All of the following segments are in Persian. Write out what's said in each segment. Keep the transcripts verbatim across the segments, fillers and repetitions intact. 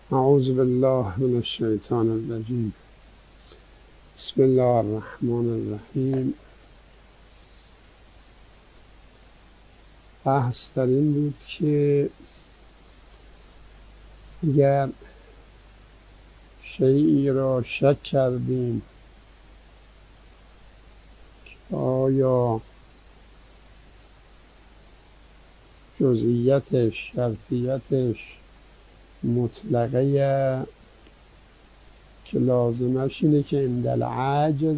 اعوذ بالله من الشیطان الرجیم. بسم الله الرحمن الرحیم. بحث در این بود که اگر شیئی را شک کردیم آیا جزئیاتش شرطیاتش مطلقه که لازمش اینه که عند العجز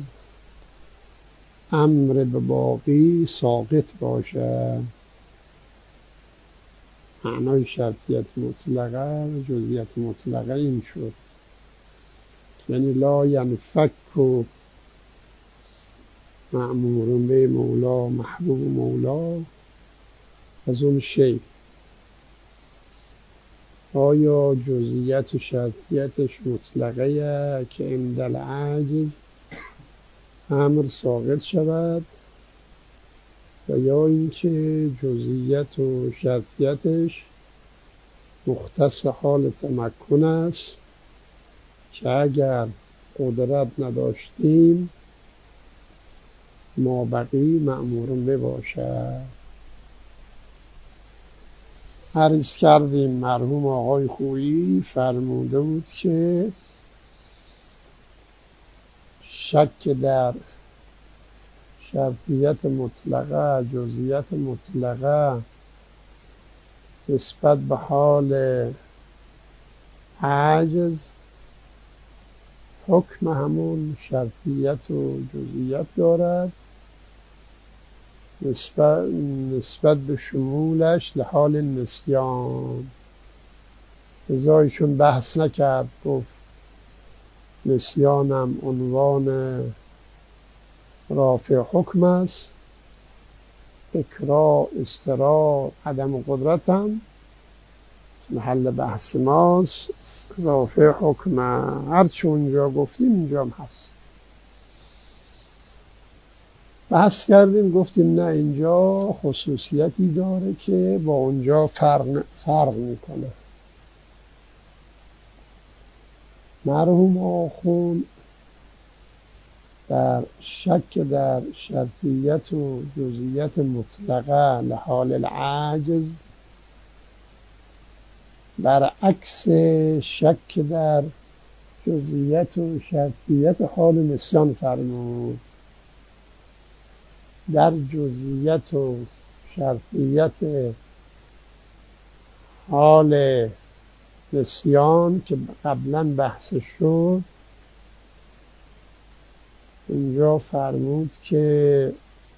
امر به باقی ساقط باشه. معنای شرطیت مطلقه و جزئیات مطلقه این شد، یعنی لا ینفک مأمور به مولا محبوب مولا از اون شی. آیا جزئیات و شرطیتش مطلقه که عند العجز امر ساقط شود، و یا اینکه جزئیات و شرطیتش مختص حال تمکن است که اگر قدرت نداشتیم ما بقی مأمورون بباشد. عرض کردیم مرحوم آقای خویی فرموده بود که شک در شرطیت مطلقه جزئیات مطلقه نسبت به حال عجز حکم همون شرطیت و جزئیت دارد نسبت, نسبت به شمولش لحال نسیان. ازایشون بحث نکرد، گفت نسیانم عنوان رافع حکم است، اکراه اضطرار عدم قدرت هم محل بحث ماست، رافع حکم هرچه اونجا گفتیم اینجا هم هست. بحث کردیم گفتیم نه اینجا خصوصیتی داره که با اونجا فرق, فرق میکنه. مرحوم آخوند در شک در شرطیت و جزئیت مطلقه لحال العجز برعکس شک در جزئیت و شرطیت حال نسیان فرمود. در جزئیت و شرطیت حال نسیان که قبلا بحث شد اینجا فرمود که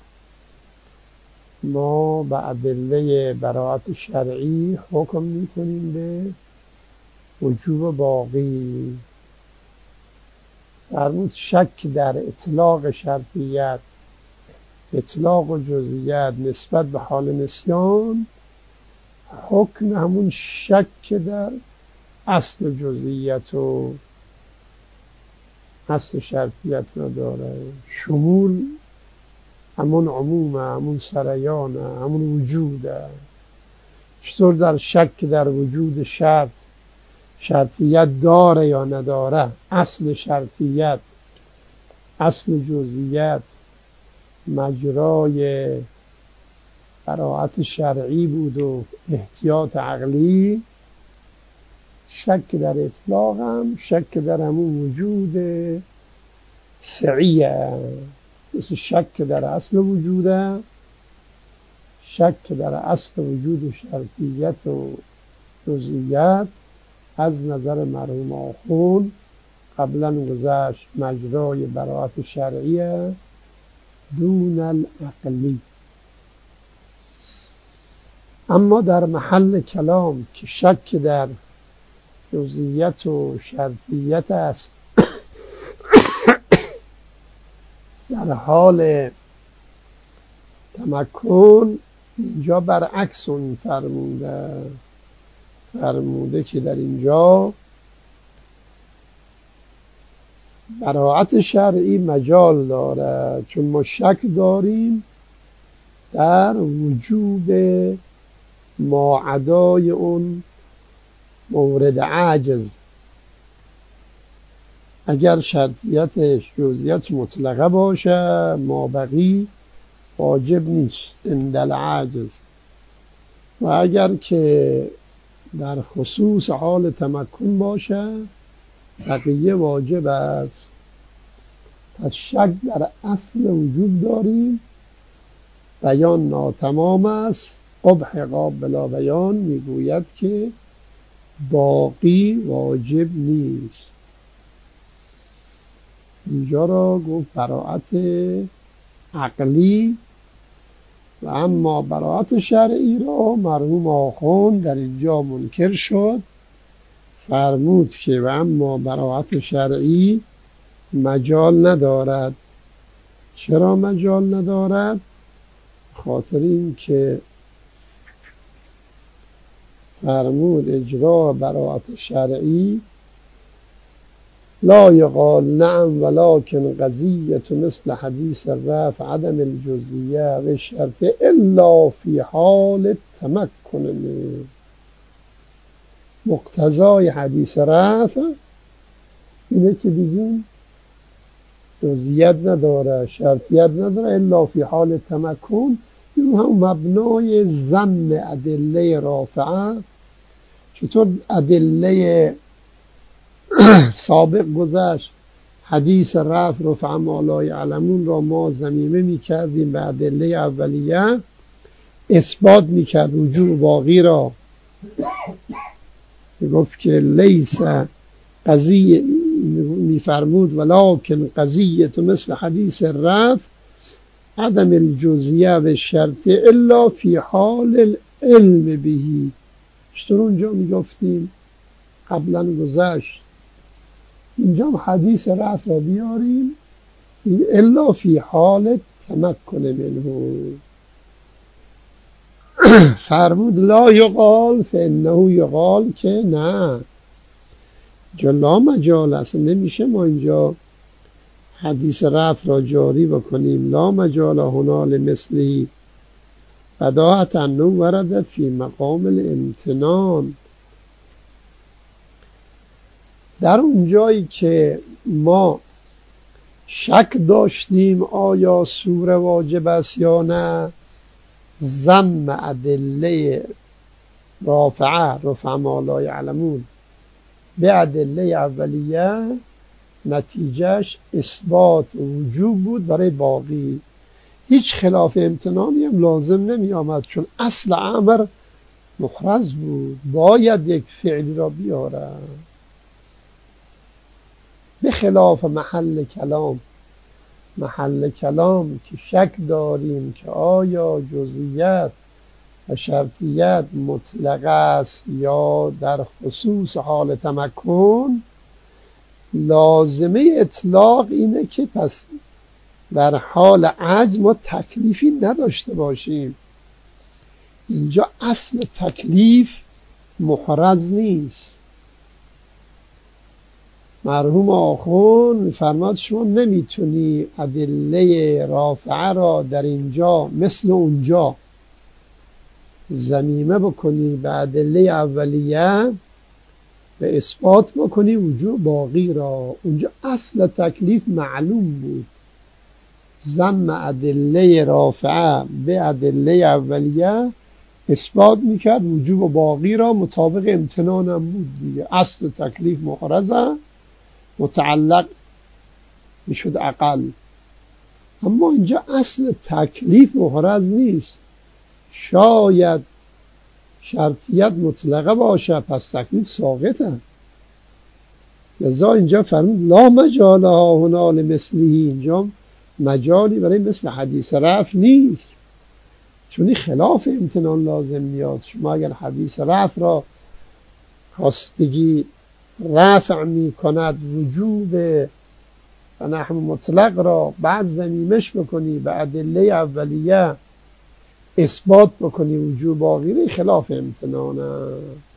ما به ادله براءت شرعی حکم میکنیم به وجوب باقی. فرمود شک در اطلاق شرطیت اطلاق و جزئیت نسبت به حال نسیان حکم همون شک در اصل جزئیت و اصل شرطیت را داره. شمول همون عمومه، همون سریانه، همون وجوده. چطور در شک در وجود شرط شرطیت داره یا نداره، اصل شرطیت اصل جزئیت مجرای براءت شرعی بود و احتیاط عقلی، شک در اطلاق هم شک در همون وجود سعیه، مثل شک در اصل وجوده، شک در اصل وجود شرطیت و جزئیت از نظر مرحوم آخوند قبلا گذشت مجرای براءت شرعیه دون العقلی. اما در محل کلام که شک در جزئیت و شرطیت است در حال تمکن، اینجا برعکس اون فرموده فرموده که در اینجا براءت شرعی مجال داره، چون ما شک داریم در وجوب ما عدای اون مورد عجز اگر شرطیتش جزئیات مطلقه باشه مابقی واجب نیست عند العجز، و اگر که در خصوص حال تمکن باشه بقیه واجب است. پس شک در اصل وجود داریم، بیان ناتمام است. قبح قابل بیان میگوید که باقی واجب نیست. اینجا را گفت براءت عقلی، و اما براءت شرعی را مرحوم آخوند در اینجا منکر شد، فرمود که و اما براءت شرعی مجال ندارد. چرا مجال ندارد؟ خاطر این که فرمود اجرا براءت شرعی لا یقال نعم ولكن قضیة مثل حدیث الرفع عدم الجزئیه و شرط الا فی حال تمکن. مقتضای حدیث رفع اینه که بگیم جزئیت نداره، شرطیت نداره، الا فی حال تمکن. این هم مبنای ضم ادله رافعه. چطور ادله سابق گذشت حدیث رفع رفع ما لا یعلمون را ما ضمیمه می کردیم به ادله اولیه، اثبات می کرد وجوب باقی را، گفت که لیس قضیه، می فرمود ولکن قضیه مثل حدیث رفع عدم الجزئیه و شرط الا فی حال العلم بهی. چطور اونجا می گفتیم قبلا گذشت، اینجا حدیث رفع را بیاریم این الا فی حال تمکن منه. فرمود لا یقال فانه یقال، که نه جلا مجال است، نمیشه ما اینجا حدیث رفع را جاری بکنیم. لا مجال هنا لمثله بداهة انه ورد فی مقام الامتنان. در اون جایی که ما شک داشتیم آیا سوره واجب است یا نه، ضم ادله رافعه رفع ما لا یعلمون به ادله اولیه، نتیجهش اثبات وجوب بود برای باقی. هیچ خلاف امتنانی هم لازم نمی آمد، چون اصل امر محرز بود، باید یک فعلی را بیاره. به خلاف محل کلام، محل کلام که شک داریم که آیا جزئیت و شرطیت مطلق است یا در خصوص حال تمکن، لازمه اطلاق اینه که پس در حال عجز ما تکلیفی نداشته باشیم. اینجا اصل تکلیف محرز نیست. مرحوم آخوند فرماد شما نمیتونی ادله رافعه را در اینجا مثل اونجا ضمیمه بکنی به ادله اولیه به اثبات بکنی وجوب باقی را. اونجا اصل تکلیف معلوم بود، ضم ادله رافعه به ادله اولیه اثبات میکرد وجوب باقی را، مطابق امتنانم بود دیگه. اصل تکلیف محرزه، متعلق میشد اقل. اما اینجا اصل تکلیف محرز نیست، شاید شرطیت مطلقه باشه پس تکلیف ساقطه. لذا اینجا فرمود لا مجال ها هنا لمثله، اینجا مجالی برای مثل حدیث رفع نیست، چون این خلاف امتنان لازم میاد. شما اگر حدیث رفع را خواست بگی رفع می کند وجوب و نحو مطلق را، بعد ضمیمش بکنی به ادله اولیه اثبات بکنی وجوب باقی، خلاف امتنانه.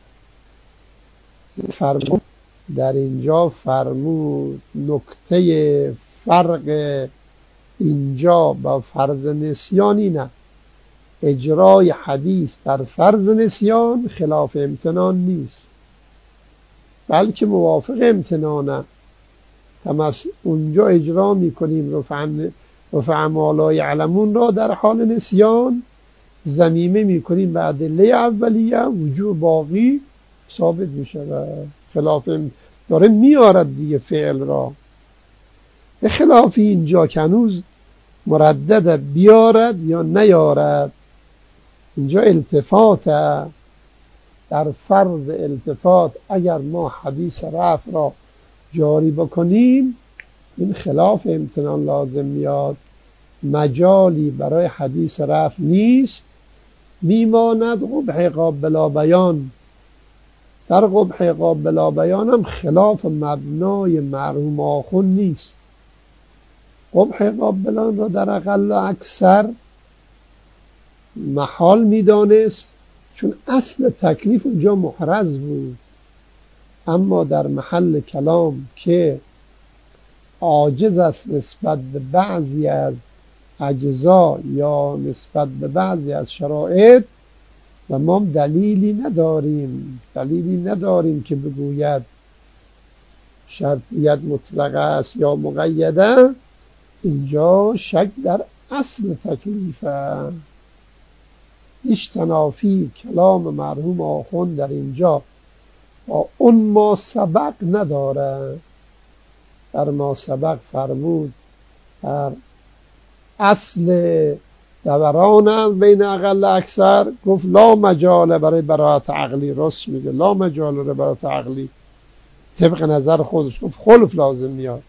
فرمود در اینجا فرمود نکته فرق اینجا با فرض نسیانی نه، اجرای حدیث در فرض نسیان خلاف امتنان نیست، بلکه موافق امتنانه. تمس اونجا اجرا میکنیم رفع ما لا یعلمون را در حال نسیان، ضمیمه میکنیم به ادله اولیه، وجوب باقی ثابت میشه و خلاف داره میارد دیگه فعل را. به خلاف اینجا که هنوز مردد بیارد یا نیارد، اینجا التفات در فرض التفات اگر ما حدیث رفع را جاری بکنیم این خلاف امتنان لازم میاد، مجالی برای حدیث رفع نیست، میماند قبح قابل بیان. در قبح قابل بیان هم خلاف مبنای مرحوم آخون نیست. قبح قابلان را در اقل اکثر محال میدانست چون اصل تکلیف اونجا محرز بود، اما در محل کلام که عاجز است نسبت به بعضی از اجزا یا نسبت به بعضی از شرایط و ما دلیلی نداریم دلیلی نداریم که بگوید شرطیت مطلقه است یا مقیده، اینجا شک در اصل تکلیفه. اجتنافی کلام مرحوم آخوند در اینجا با اون ما سبق نداره. در ما سبق فرمود در اصل دورانم بین اقل اکثر گفت لا مجال برای براءت عقلی، راست میگه لا مجال برای براءت عقلی، طبق نظر خودش گفت خلف لازم میاد.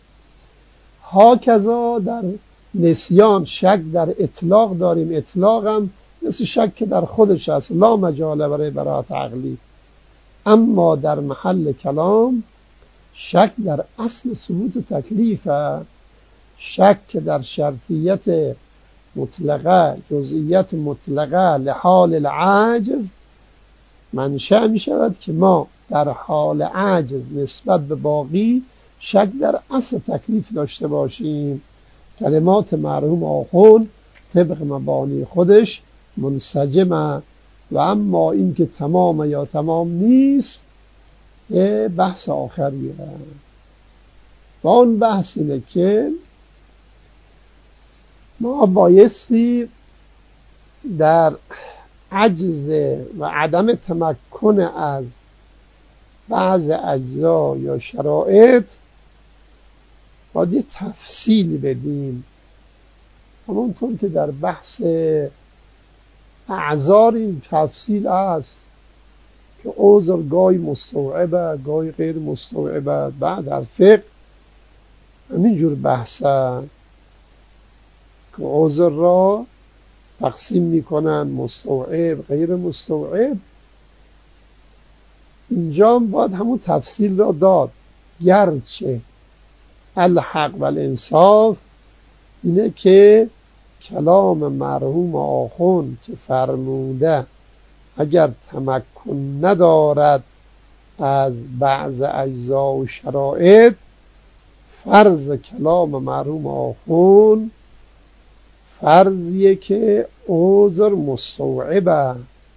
هاکذا در نسیان شک در اطلاق داریم، اطلاق هم مثل شک که در خودش هست، لا مجال برای براءت عقلی. اما در محل کلام شک در اصل ثبوت تکلیفه، شک در شرطیت مطلقه، جزئیت مطلقه لحال العاجز منشأ می شود که ما در حال عجز نسبت به باقی شک در اصل تکلیف داشته باشیم. کلمات مرحوم آخوند طبق مبانی خودش منسجمه و اما این که تمام یا تمام نیست بحث آخریه. و اون بحث اینه که ما بایستی در عجز و عدم تمکن از بعض اجزا یا شرایط باید یه تفصیل بدیم، همونطور که در بحث اعذار این تفصیل است که عذر گاهی مستوعبه گاهی غیر مستوعبه. بعد از فقه همینجور بحثه که عذر را تقسیم میکنن مستوعب غیر مستوعب. اینجا باید همون تفصیل را داد، گرچه الحق و الانصاف اینه که کلام مرحوم آخوند که فرموده اگر تمکن ندارد از بعض اجزا و شرایط، فرض کلام مرحوم آخوند فرضیه که عذر مستوعبه،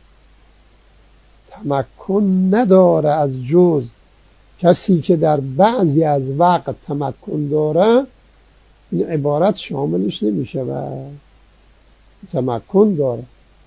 تمکن نداره از جز. کسی که در بعضی از وقت تمکن داره این عبارت شاملش نمیشه و تمکن داره.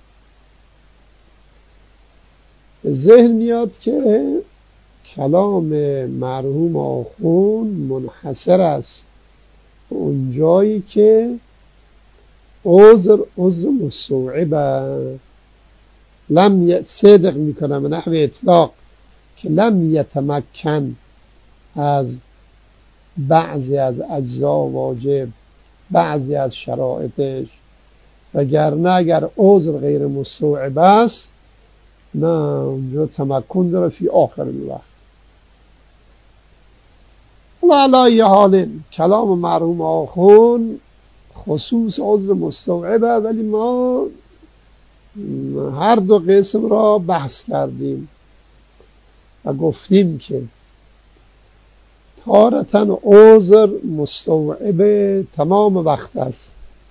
ذهن میاد که کلام مرحوم آخوند منحصر است اون جایی که عذر عذر مستوعبه، لم صدق میکنم به نحو اطلاق که لم یتمکن از بعضی از اجزا واجب، بعضی از شرایطش، وگرنه اگر عذر غیر مستوعب است نه اونجا تمکن داره فی آخر الوقت. و علی حال کلام مرحوم آخوند خصوص عذر مستوعبه، ولی ما هر دو قسم را بحث کردیم و گفتیم که تارتاً عذر مستوعب تمام وقت است،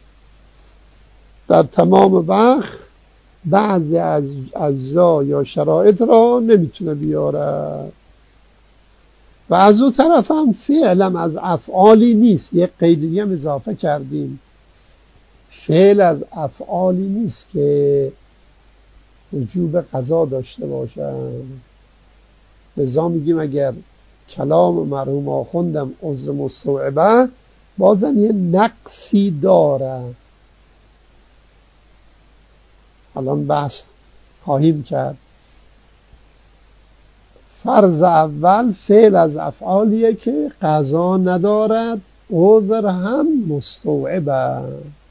در تمام وقت بعضی از اجزا یا شرایط را نمیتونه بیاره. و از اون طرف هم فعلم از افعالی نیست. یک قید دیگه هم اضافه کردیم، فعل از افعالی نیست که وجوب قضا داشته باشن. لذا میگیم اگر کلام مرحوم آخوندم عذر مستوعبه بازم یه نقصی داره. الان بحث خواهیم کرد. فرض اول فعل از افعالیه که قضا ندارد، عذر هم مستوعبه.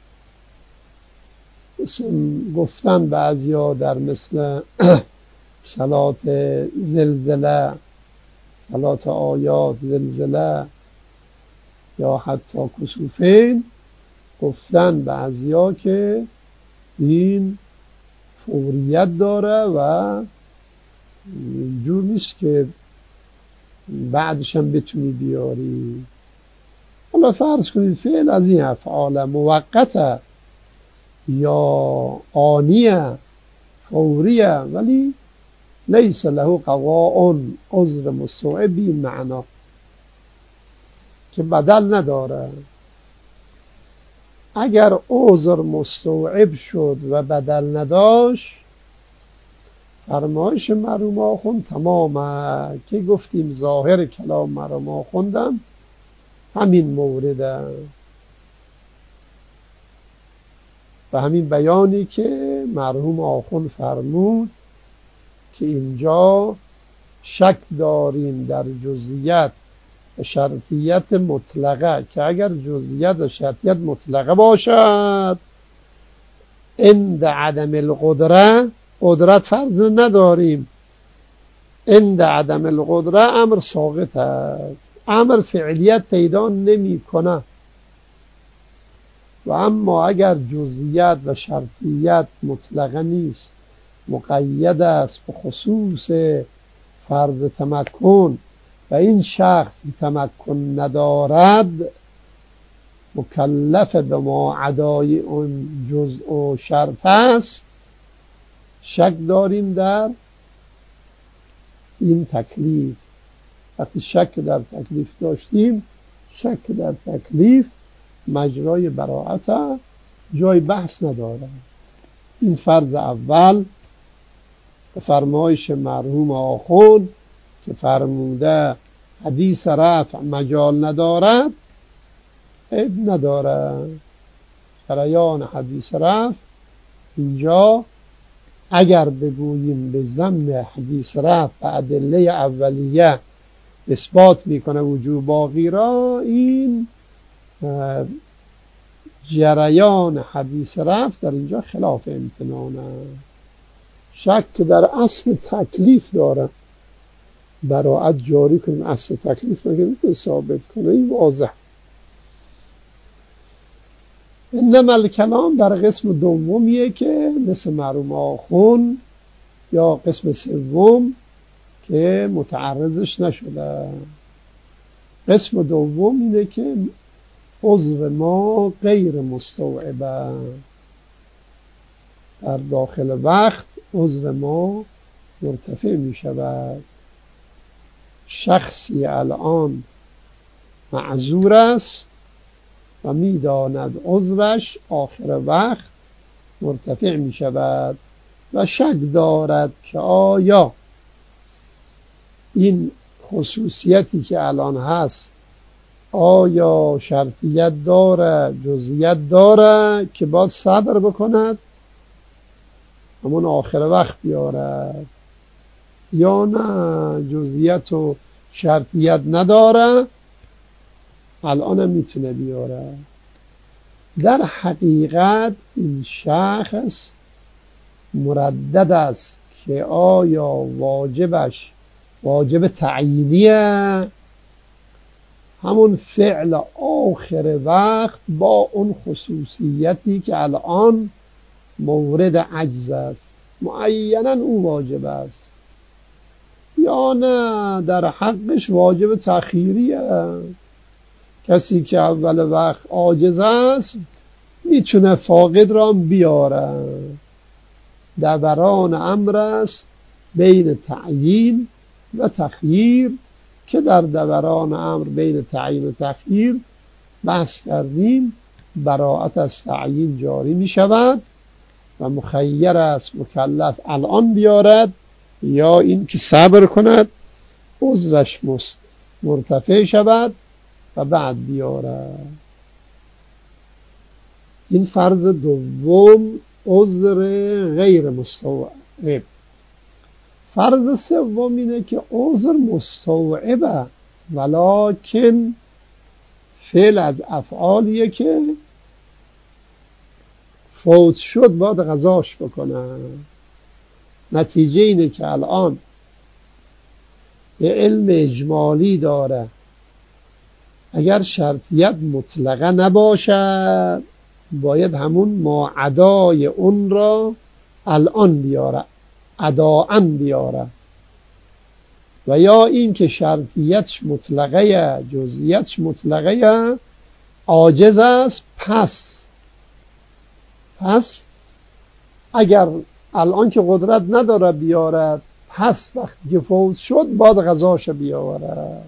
گفتن بعضیا در مثل صلات زلزله، صلات آیات زلزله یا حتی کسوفین، گفتن بعضیا که این فوریت داره و اینجور نیست که بعدش هم بتونی بیاری. حالا فرض کنید فعل از این افعال موقته یا آنیه فوریه ولی لیس له قضاء، عذر مستوعب این معنا که بدل نداره. اگر عذر مستوعب شد و بدل نداشت، فرمایش مرحوم آخوند تمامه که گفتیم ظاهر کلام مرحوم آخوندم همین مورده و همین بیانی که مرحوم آخوند فرمود که اینجا شک داریم در جزئیت و شرطیت مطلقه، که اگر جزئیت و شرطیت مطلقه باشد عند عدم القدره، قدرت فرض نداریم، عند عدم القدره امر ساقط است، امر فعلیت پیدا نمی کنه. و اما اگر جزئیت و شرطیت مطلقه نیست، مقید است به خصوص فرض تمکن و این شخص تمکن ندارد، مکلف به ما عدای اون جزء و شرط است، شک داریم در این تکلیف. وقتی شک در تکلیف داشتیم، شک در تکلیف مجرای براءت جای بحث نداره. این فرض اول به فرمایش مرحوم آخوند که فرموده حدیث رفع مجال ندارد، عیب نداره. جریان حدیث رفع اینجا اگر بگوییم به ضمن حدیث رفع ادله اولیه اثبات میکنه وجوب باقی را، این جریان حدیث رفع در اینجا خلاف امتنانه. شک در اصل تکلیف داره، براءت جاری کنیم اصل تکلیف مگه میتونه ثابت کنه؟ این واضح. انما الکلام در قسم دومیه که مثل مرحوم آخوند یا قسم سوم که متعرضش نشده. قسم دوم اینه که عذر ما غیر مستوعبه، در داخل وقت عذر ما مرتفع می شود. شخصی الان معذور است و می داند عذرش آخر وقت مرتفع می شود و شک دارد که آیا این خصوصیتی که الان هست آیا شرطیت داره، جزئیت داره که باید صبر بکند همون آخر وقت بیارد، یا نه جزئیت و شرطیت نداره الان هم میتونه بیاره. در حقیقت این شخص مردد است که آیا واجبش واجب تعیینیه، همون فعل آخر وقت با اون خصوصیتی که الان مورد عجز است، معینا اون واجب است، یا نه در حقش واجب تأخیریه. کسی که اول وقت عاجز است میتونه فاقد را بیاره. دوران امر است بین تعیین و تخییر که در دوران امر بین تعیین و تخییر بحث کردیم براءت از تعیین جاری می شود و مخیر است مکلف الان بیارد یا این که صبر کند عذرش مرتفع شود و بعد بیارد. این فرض دوم عذر غیر مستوعب. فرض سوم اینه که عذر مستوعبه ولکن فعل از افعالیه که فوت شد باید قضاش بکنن. نتیجه اینه که الان یه علم اجمالی داره، اگر شرطیت مطلقه نباشد باید همون ماعدای اون را الان بیاره، اداعن بیاره، و یا این که شرطیتش مطلقه جزئیتش مطلقه عاجز است، پس پس اگر الان که قدرت نداره بیارد، پس وقتی که فوت شد باید قضاش بیارد.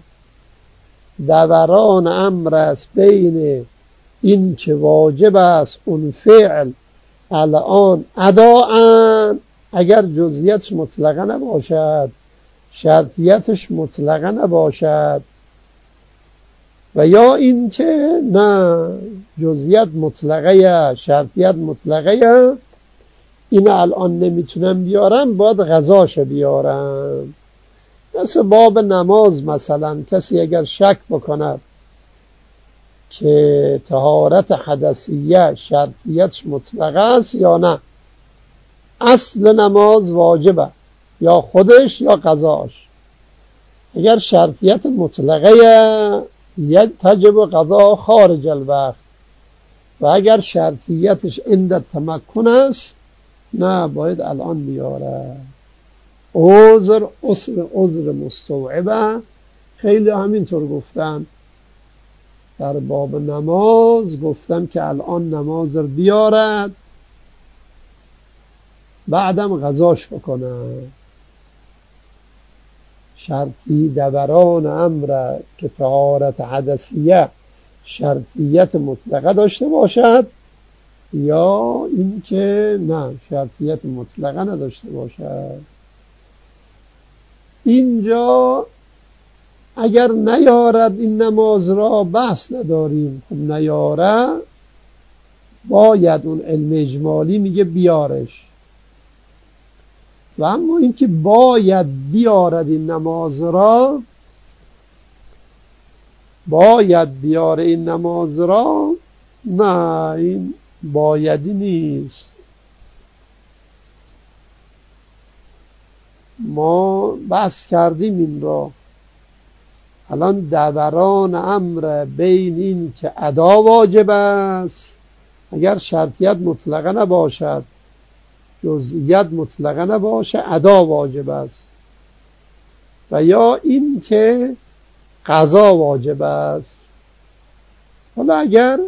دوران امر است بین این که واجب است اون فعل الان اداعن اگر جزئیتش مطلقه نباشد، شرطیتش مطلقه نباشد، و یا این که نه جزئیت مطلقه شرطیت مطلقه، این الان نمیتونم بیارم باید قضاش بیارم. مثل باب نماز مثلا کسی اگر شک بکند که طهارت حدثیه شرطیتش مطلقه است یا نه، اصل نماز واجبه یا خودش یا قضاش. اگر شرطیت مطلقه تجب قضا خارج الوقت، و اگر شرطیتش عند تمکن است نه باید الان بیاره. عذر عذر عذر مستوعبه. خیلی همینطور گفتن در باب نماز، گفتن که الان نماز رو بیارد بعدم قضاش بکنه. شرطی دوران امر که طهارت حدثیه شرطیت مطلقه داشته باشد یا اینکه نه شرطیت مطلقه نداشته باشد. اینجا اگر نیارد این نماز را بحث نداریم، خب نیاره باید اون علم اجمالی میگه بیارش. و اما اینکه باید بیارد این نماز را، باید بیاره این نماز را، نه این بایدی نیست. ما بحث کردیم این را. الان دوران امر بین این که ادا واجب است اگر شرطیت مطلقه نباشد، جزئیت مطلقه نباشه، ادا واجب است، و یا این که قضا واجب است. حالا اگر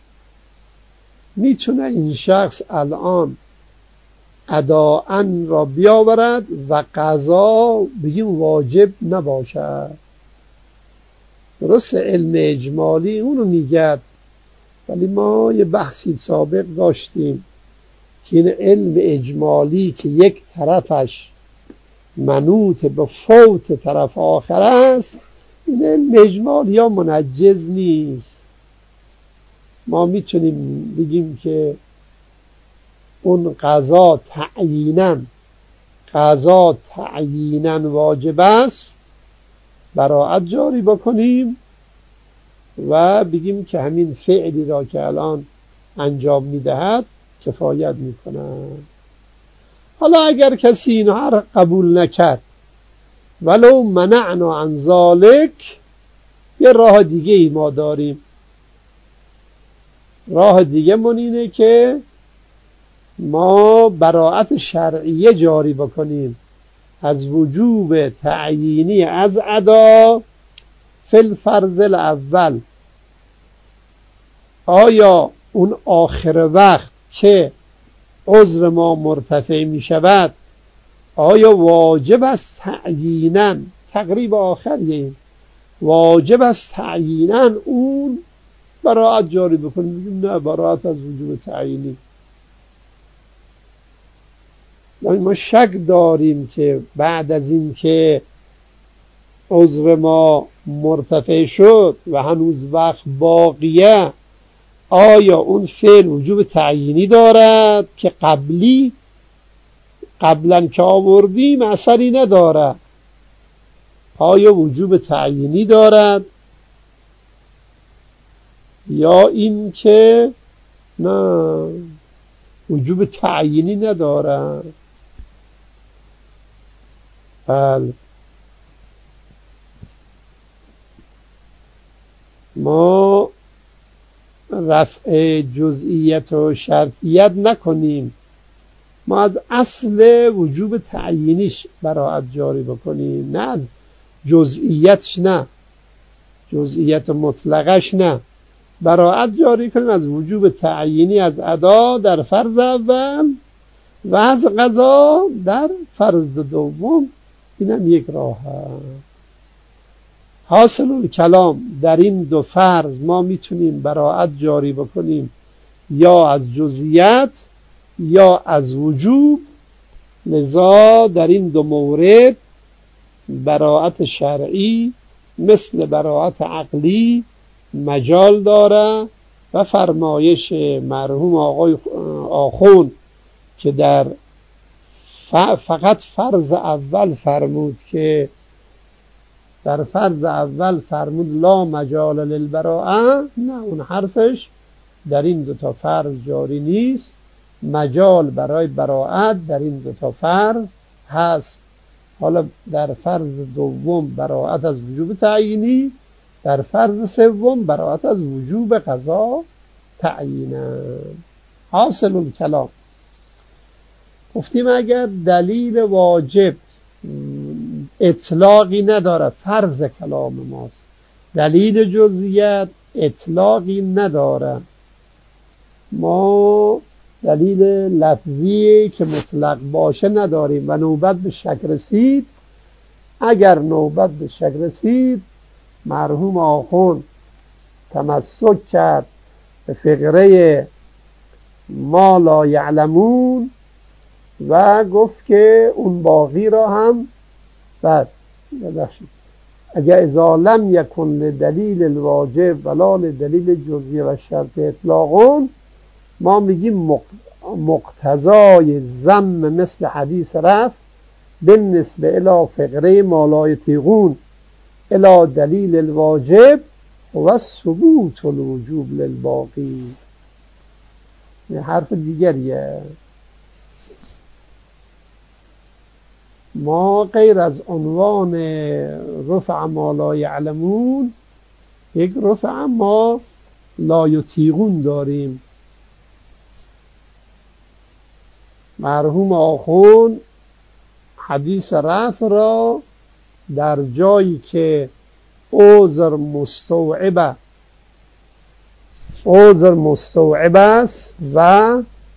میتونه این شخص الان اداعن را بیاورد و قضا بگیم واجب نباشد، درست علم اجمالی اونو میگد، ولی ما یه بحثی سابق داشتیم که این علم اجمالی که یک طرفش منوط به فوت طرف آخر است، این علم اجمالی ها منجز نیست. ما میتونیم بگیم که اون قضا تعییناً قضا تعییناً واجب است، براءت جاری بکنیم و بگیم که همین فعلی را که الان انجام میدهد کفایت میکنه. حالا اگر کسی اینها را قبول نکرد ولو منعنا عن ذالک، یه راه دیگه ای ما داریم. راه دیگه من اینه که ما براءت شرعیه جاری بکنیم از وجوب تعیینی از ادا فی الفرض الاول. آیا اون آخر وقت که عذر ما مرتفع می شود آیا واجب است تعییناً تقریب آخر این واجب است تعیینا اون براعت جاری بکنیم. میگیم نه، براعت از وجوب تعیینی. ما شک داریم که بعد از این که عذر ما مرتفع شد و هنوز وقت باقیه، آیا اون فعل وجوب تعیینی دارد که قبلی قبلا که آوردیم اثری نداره؟ آیا وجوب تعیینی دارد یا این که نه وجوب تعیینی نداره؟ بله، ما رفع جزئیت و شرطیت نکنیم، ما از اصل وجوب تعیینیش براعت جاری بکنیم، نه از جزئیتش، نه جزئیت مطلقش، نه براعت جاری کنیم از وجوب تعیینی از ادا در فرض اول و از قضا در فرض دوم. اینم یک راه هست. حاصل کلام در این دو فرض ما میتونیم براعت جاری بکنیم یا از جزئیت یا از وجوب. لذا در این دو مورد براعت شرعی مثل براعت عقلی مجال داره و فرمایش مرحوم آقای آخوند که در فقط فرض اول فرمود که در فرض اول فرمود لا مجال للبراءه، نه، اون حرفش در این دو تا فرض جاری نیست. مجال برای براءت در این دو تا فرض هست. حالا در فرض دوم براءت از وجوب تعیینی، در فرض سوم براءت از وجوب قضا تعیینا. حاصل الکلام گفتیم اگر دلیل واجب اطلاقی نداره، فرض کلام ماست، دلیل جزئیت اطلاقی نداره، ما دلیل لفظی که مطلق باشه نداریم و نوبت به شک رسید، اگر نوبت به شک رسید مرحوم آخوند تمسک کرد به فقره ما لا یعلمون و گفت که اون باقی را هم بعد ببخشید اگر اذا لم یکن لدلیل الواجب ولا لدلیل جزئی و شرط اطلاقون، ما میگیم مقتضای ضم مثل حدیث رفع بالنسبه الی فقره ما لا یطیقون الی دلیل الواجب و ثبوت الوجوب للباقی. این حرف دیگریه. ما غیر از عنوان رفع ما لا یعلمون یک رفع ما لا یطیقون داریم. مرحوم آخوند حدیث رفع را در جایی که عذر مستوعب عذر مستوعب است و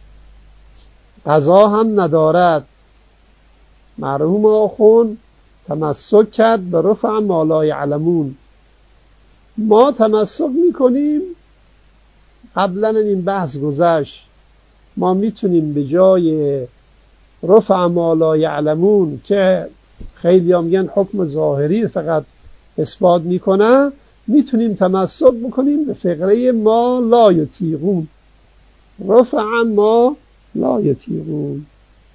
قضا هم ندارد، مرحوم آخوند تمسک کرد به رفع ما لا یعلمون. ما تمسک میکنیم، قبلا این بحث گذشت، ما میتونیم به جای رفع ما لا یعلمون که خیلی هم میگن حکم ظاهری فقط اثبات میکنه، میتونیم تمسک بکنیم به فقره ما لا یطیقون، رفع ما لا یطیقون.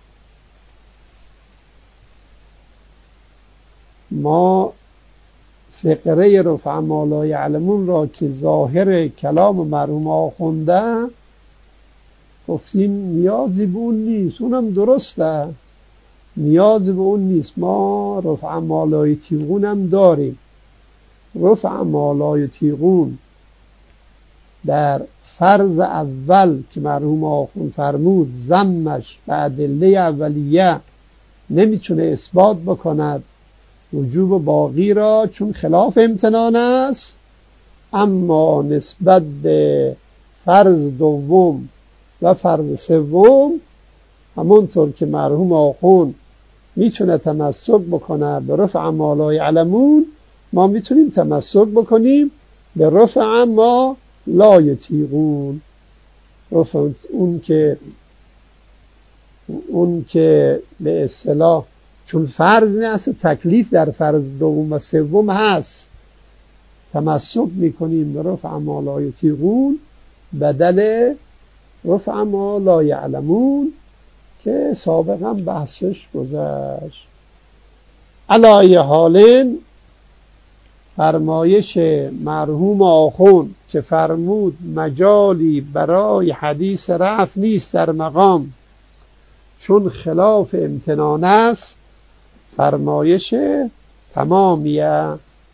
ما فقره رفع ما لا یعلمون را که ظاهر کلام مرحوم آخونده گفتیم نیازی به اون نیست، اونم درسته، نیازی به اون نیست. ما رفع ما لا یطیقون هم داریم. رفع ما لا یطیقون در فرض اول که مرحوم آخوند فرمود ضمش به ادله اولیه نمیتونه اثبات بکند وجوب باقی را چون خلاف امتنان است، اما نسبت به فرض دوم و فرض سوم همونطور که مرحوم آخوند میتونه تمسک بکنه به رفع ما لا یعلمون، ما میتونیم تمسک بکنیم به رفع ما لا یطیقون، رفع اون که اون که به اصطلاح چون فرض نیست، تکلیف در فرض دوم و سوم هست، تمسک میکنیم به رفع ما لا یطیقون بدل رفع ما لا یعلمون که سابقا بحثش گذشت. علی حال فرمایش مرحوم آخوند که فرمود مجالی برای حدیث رفع نیست در مقام چون خلاف امتنان است، فرمایش تمامیه.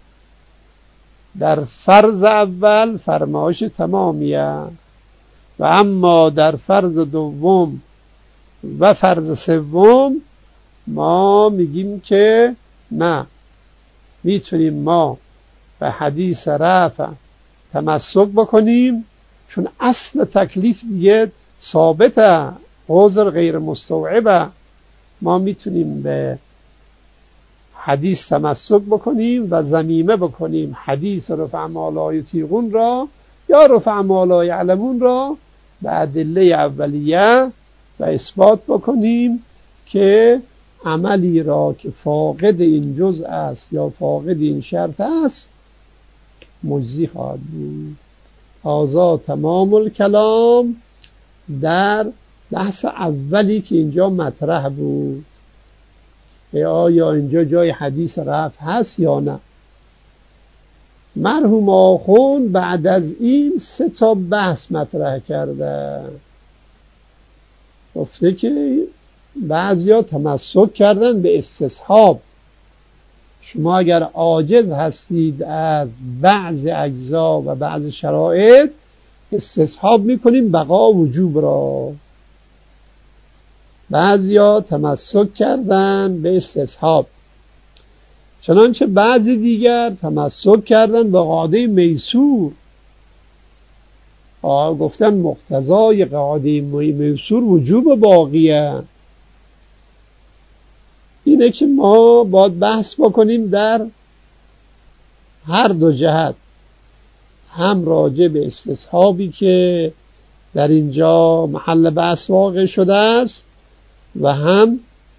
در فرض اول فرمایش تمامیه و اما در فرض دوم و فرض سوم ما میگیم که نه، میتونیم ما به حدیث رفع تمسک بکنیم چون اصل تکلیف دیگه ثابته، عذر غیر مستوعبه. ما میتونیم به حدیث تمسک بکنیم و ضمیمه بکنیم حدیث رفع ما لا یطیقون را یا رفع ما لا یعلمون را به ادله اولیه و اثبات بکنیم که عملی را که فاقد این جزء است یا فاقد این شرط است مجزی خواهد بود. هذا تمام الکلام در بحث اولی که اینجا مطرح بود، آیا اینجا جای حدیث رفع هست یا نه. مرحوم آخوند بعد از این سه تا بحث مطرح کرده، گفته که بعضیا تمسک کردن به استصحاب. شما اگر عاجز هستید از بعض اجزا و بعض شرایط استصحاب میکنیم بقا وجوب را. بعضیا تمسک کردن به استصحاب، چنانچه بعضی دیگر تمسک کردن به قاعده میسور. آه گفتن مقتضای قاعده میسور وجوب باقیه. اینه که ما باید بحث بکنیم در هر دو جهت، هم راجع به استصحابی که در اینجا محل بحث واقع شده است و هم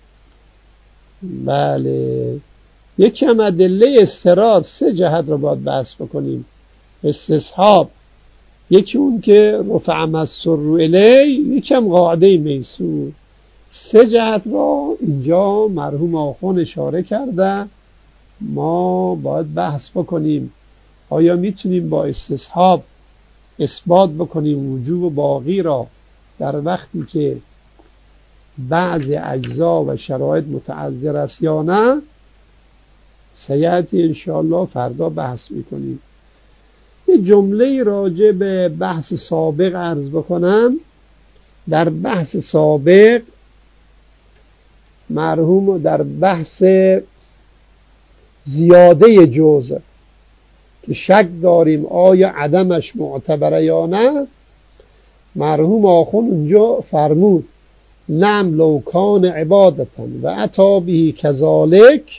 بله یکم ادله استرار، سه جهت رو باید بحث بکنیم. استصحاب، یکی اون که رفع مستر الی، یکم قاعده میسور. سه جهت را اینجا مرحوم آخوند اشاره کرده، ما باید بحث بکنیم آیا میتونیم با استصحاب اثبات بکنیم وجوب باقی را در وقتی که بعض اجزا و شرایط متعذر است یا نه. سیأتی انشاءالله فردا بحث میکنیم. یه جمله راجع به بحث سابق عرض بکنم. در بحث سابق مرحوم در بحث زیاده جزء که شک داریم آیا عدمش معتبره یا نه، مرحوم آخوند اونجا فرمود نعم لو کان عبادتا و عطا به کذالک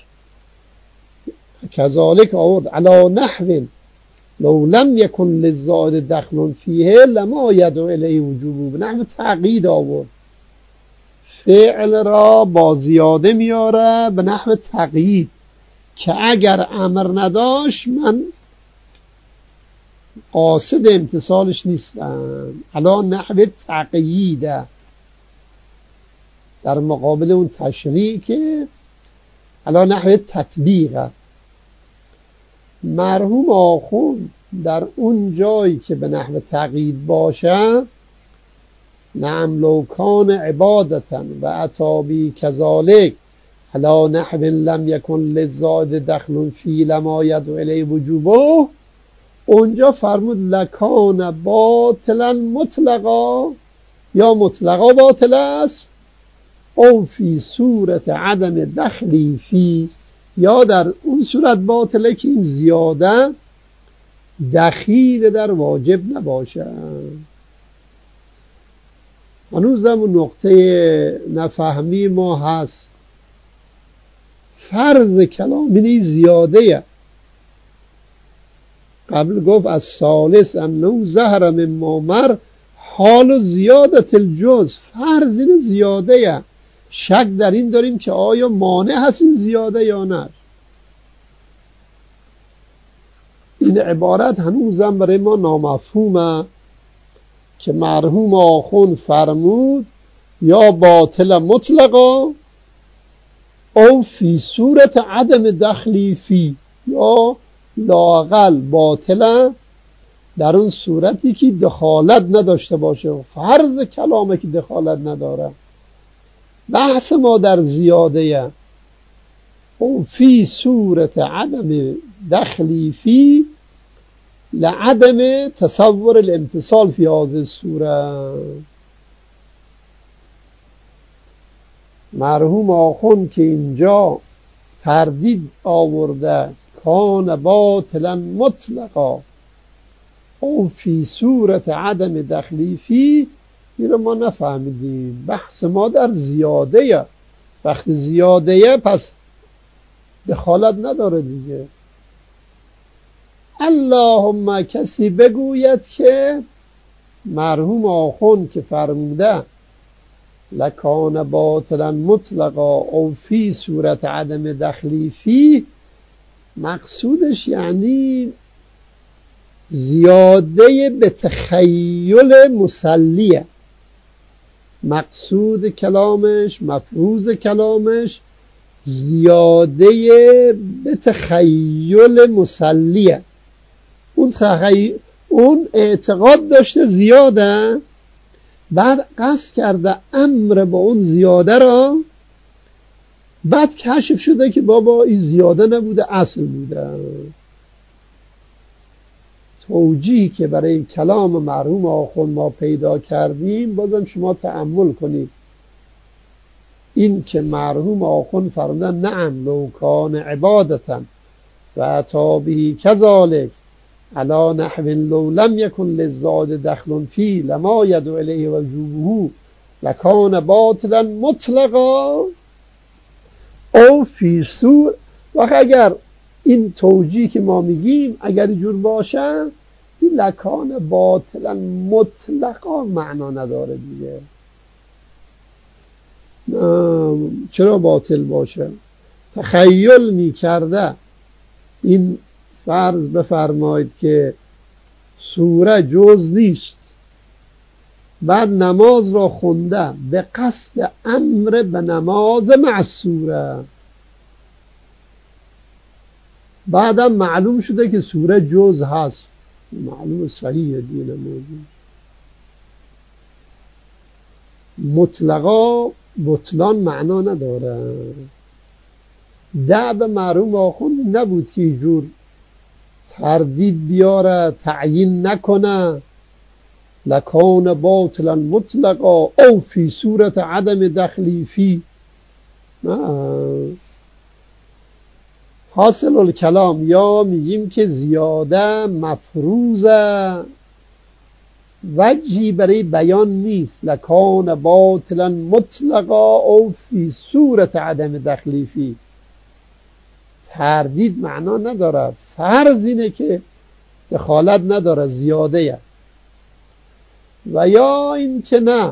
کذالک آورد علی نحو لو لم یکن للزائد دخل فیه لما یدعو الیه وجوبه، به نحو تعقید آورد. فعل را با زیاده میاره به نحو تقیید که اگر امر نداشت من قاصد امتصالش نیستم. علا نحو تقییده در مقابل اون تشریع که علا نحو تطبیقه. مرحوم آخوند در اون جایی که به نحو تقیید باشه نعم لو کان عبادتا و عطابی کذالک علا نحو لم یکن للزائد دخل فی لما یدعو الیه وجوبه، اونجا فرمود لکان باطلا مطلقا، یا مطلقا باطل است او فی صورت عدم دخلی فی، یا در اون صورت باطله که این زیاده دخیل در واجب نباشه. هنوزم اون نقطه نفهمی ما هست. فرض کلام اینی زیاده قبل گفت از ثالث انه ظهر من مامر حال زیادت الجز، فرض این زیاده یه. شک در این داریم که آیا مانع هست این زیاده یا نه. این عبارت هنوزم برای ما نامفهومه که مرحوم آخوند فرمود یا باطل مطلقا او فی صورت عدم دخلی فی، یا لااقل باطل در اون صورتی که دخالت نداشته باشه. فرض کلامه که دخالت نداره. بحث ما در زیاده او فی صورت عدم دخلی فی لعدم تصور الامتصال فی هذه الصوره. مرحوم آخوند که اینجا تردید آورده کان باطلا مطلقا او فی صورت عدم دخلی فی، این رو ما نفهمیدیم. بحث ما در زیاده، وقتی زیاده پس دخالت نداره دیگه. اللهم کسی بگوید که مرحوم آخوند که فرموده لکان باطلا مطلقا او فی صورت عدم دخلی فی، مقصودش یعنی زیاده به تخیل مسلیه. مقصود کلامش، مفروض کلامش زیاده به تخیل مسلیه. اون, تخیل اون اعتقاد داشته زیاده، بعد قصد کرده امر با اون زیاده را، بعد کشف شده که بابا این زیاده نبوده، اصل بوده. توجیهی که برای کلام مرحوم آخوند ما پیدا کردیم بازم شما تأمل کنید. این که مرحوم آخوند فرمودن نعم لو کان عبادتا و اتی به کذالک علی نحو لو لم یکن للزاد دخل فی لما یدعو الیه وجوبه لکان باطلا مطلقا او فی سور. و اگر این توجیه که ما میگیم اگر جور باشه، این لکان باطلا مطلقا معنا نداره دیگه. چرا باطل باشه؟ تخیل میکرده. این فرض بفرمایید که سوره جز نیست، بعد نماز را خونده به قصد امر به نماز مع سوره، بعدم معلوم شده که سوره جز هست. معلوم صحیح دین موضوع. مطلقا بطلان معنا نداره. دعب مرحوم آخوند نبود که جور تردید بیاره، تعیین نکنه لکان باطلا مطلقا او فی صورت عدم دخلی فی. نه، حاصل الکلام یا میگیم که زیاده مفروضه، وجهی برای بیان نیست. لکان باطلا مطلقا او فی صورت عدم دخلی فی، تردید معنا نداره. فرض اینه که دخالت نداره، زیاده. و یا این که نه،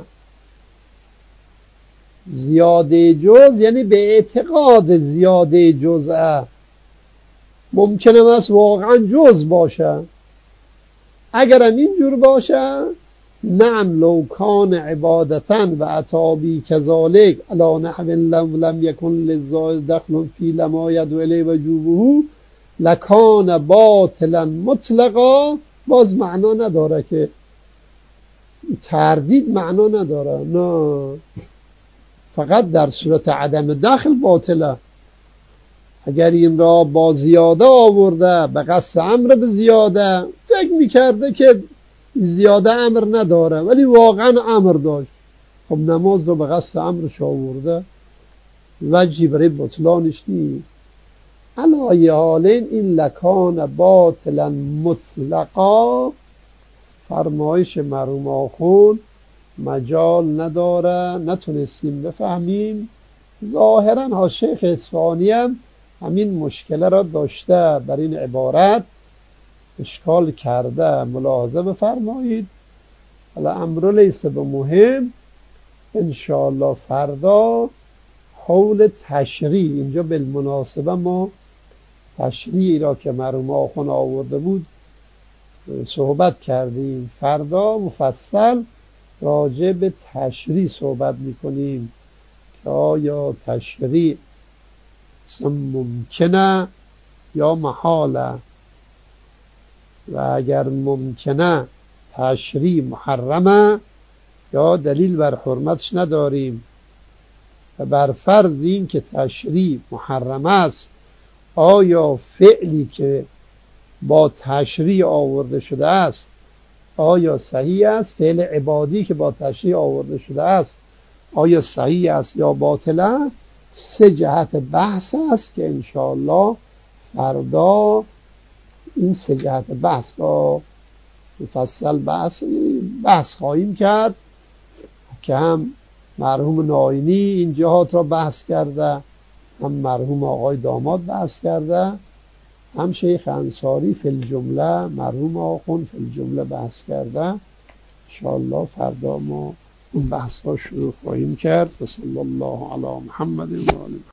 زیاده جز یعنی به اعتقاد زیاده جزء ممکنه است واقعا جز باشه. اگرم اینجور باشه نعم لو کان عبادتا و اتی کذالک علی نحو لم یکن للزائد دخل فی لما یدعو الیه وجوبه لکان باطلا مطلقا. باز معنا نداره که تردید معنا نداره، نه، فقط در صورت عدم دخل باطله. اگر این را با زیاده آورده به قصد امر به زیاده، فکر میکرده که زیاده امر نداره ولی واقعا امر داشت، خب نماز رو به قصد امرش آورده، وجهی برای بطلانش نیست. علی حالین این لکان باطلا مطلقا فرمایش مرحوم آخوند مجال نداره، نتونستیم بفهمیم. ظاهرا ها شیخ اصفهانی هم همین مشکل را داشته بر این عبارت اشکال کرده ملاحظه بفرمایید. حالا امر لیس به مهم. انشاءالله فردا حول تشریع، اینجا بالمناسبه ما تشریعی را که مرحوم آخوند آورده بود صحبت کردیم. فردا مفصل راجع به تشریع صحبت میکنیم که آیا تشریع ممکنه یا محاله، و اگر ممکنه تشریع محرمه یا دلیل بر حرمتش نداریم. و بر فرض این که تشریع محرم است، آیا فعلی که با تشریع آورده شده است آیا صحیح است؟ فعل عبادی که با تشریع آورده شده است آیا صحیح است یا باطله؟ سه جهت بحث است که انشاءالله فردا این سه جهت بحث را مفصل بحث بحث خواهیم کرد که هم مرحوم ناینی این جهات را بحث کرده، هم مرحوم آقای داماد بحث کرده، هم شیخ انصاری فی الجمله مرحوم آخوند فی الجمله بحث کرده. انشاءالله فردا ما اون بحث را شروع خواهیم کرد. و صلی الله علی محمد و آله.